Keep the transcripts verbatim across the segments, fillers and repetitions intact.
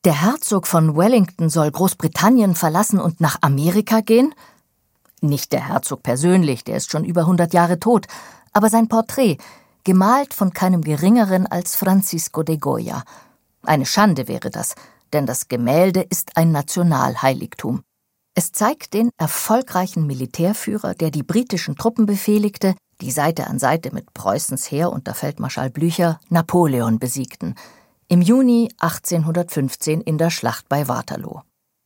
Der Herzog von Wellington soll Großbritannien verlassen und nach Amerika gehen? Nicht der Herzog persönlich, der ist schon über hundert Jahre tot, aber sein Porträt, gemalt von keinem Geringeren als Francisco de Goya. Eine Schande wäre das, denn das Gemälde ist ein Nationalheiligtum. Es zeigt den erfolgreichen Militärführer, der die britischen Truppen befehligte, die Seite an Seite mit Preußens Heer unter Feldmarschall Blücher Napoleon besiegten, im Juni achtzehnhundertfünfzehn in der Schlacht bei Waterloo.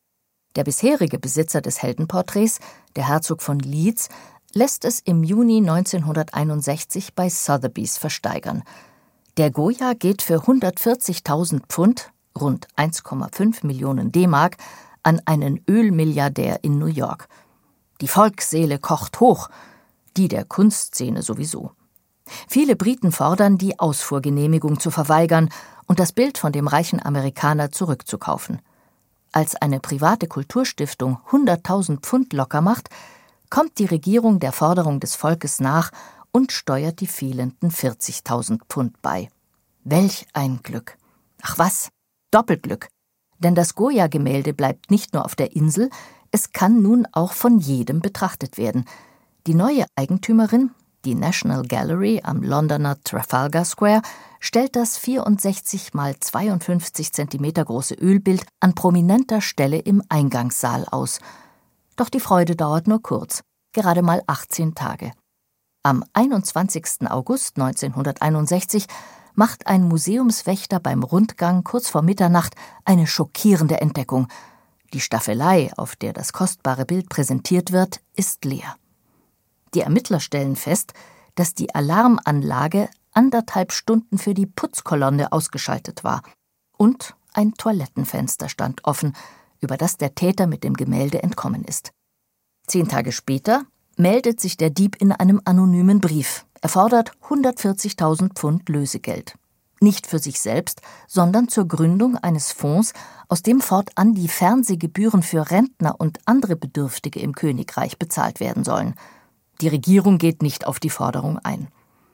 Der bisherige Besitzer des Heldenporträts, der Herzog von Leeds, lässt es im Juni neunzehnhunderteinundsechzig bei Sotheby's versteigern. Der Goya geht für hundertvierzigtausend Pfund, rund eins Komma fünf Millionen D-Mark, an einen Ölmilliardär in New York. Die Volksseele kocht hoch, die der Kunstszene sowieso. Viele Briten fordern, die Ausfuhrgenehmigung zu verweigern und das Bild von dem reichen Amerikaner zurückzukaufen. Als eine private Kulturstiftung hunderttausend Pfund locker macht, kommt die Regierung der Forderung des Volkes nach und steuert die fehlenden vierzigtausend Pfund bei. Welch ein Glück! Ach was, Doppelglück! Denn das Goya-Gemälde bleibt nicht nur auf der Insel, es kann nun auch von jedem betrachtet werden. Die neue Eigentümerin, die National Gallery am Londoner Trafalgar Square, stellt das vierundsechzig mal zweiundfünfzig Zentimeter große Ölbild an prominenter Stelle im Eingangssaal aus. Doch die Freude dauert nur kurz, gerade mal achtzehn Tage. Am einundzwanzigsten August neunzehnhunderteinundsechzig macht ein Museumswächter beim Rundgang kurz vor Mitternacht eine schockierende Entdeckung. Die Staffelei, auf der das kostbare Bild präsentiert wird, ist leer. Die Ermittler stellen fest, dass die Alarmanlage anderthalb Stunden für die Putzkolonne ausgeschaltet war. Und ein Toilettenfenster stand offen, über das der Täter mit dem Gemälde entkommen ist. Zehn Tage später meldet sich der Dieb in einem anonymen Brief. Er fordert hundertvierzigtausend Pfund Lösegeld. Nicht für sich selbst, sondern zur Gründung eines Fonds, aus dem fortan die Fernsehgebühren für Rentner und andere Bedürftige im Königreich bezahlt werden sollen. Die Regierung geht nicht auf die Forderung ein.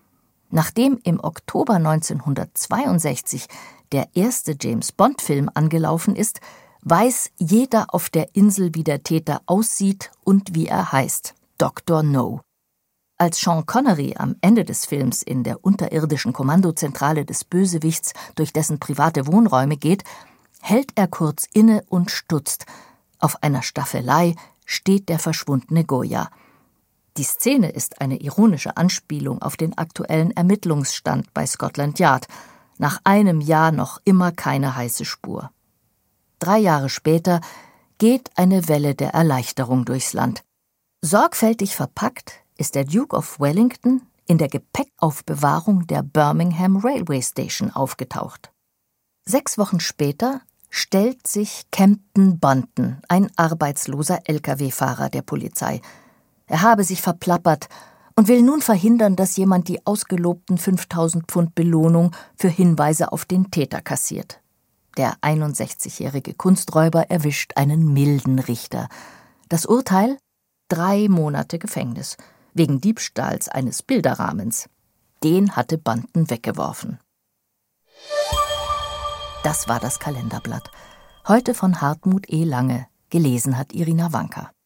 Nachdem im Oktober neunzehnhundertzweiundsechzig der erste James-Bond-Film angelaufen ist, weiß jeder auf der Insel, wie der Täter aussieht und wie er heißt: Doktor No. Als Sean Connery am Ende des Films in der unterirdischen Kommandozentrale des Bösewichts durch dessen private Wohnräume geht, hält er kurz inne und stutzt. Auf einer Staffelei steht der verschwundene Goya. Die Szene ist eine ironische Anspielung auf den aktuellen Ermittlungsstand bei Scotland Yard. Nach einem Jahr noch immer keine heiße Spur. Drei Jahre später geht eine Welle der Erleichterung durchs Land. Sorgfältig verpackt ist der Duke of Wellington in der Gepäckaufbewahrung der Birmingham Railway Station aufgetaucht. Sechs Wochen später stellt sich Campton Bunton, ein arbeitsloser L K W-Fahrer der Polizei. Er habe sich verplappert und will nun verhindern, dass jemand die ausgelobten fünftausend Pfund Belohnung für Hinweise auf den Täter kassiert. Der einundsechzigjährige Kunsträuber erwischt einen milden Richter. Das Urteil? Drei Monate Gefängnis, wegen Diebstahls eines Bilderrahmens. Den hatte Bunton weggeworfen. Das war das Kalenderblatt. Heute von Hartmut E. Lange. Gelesen hat Irina Wanka.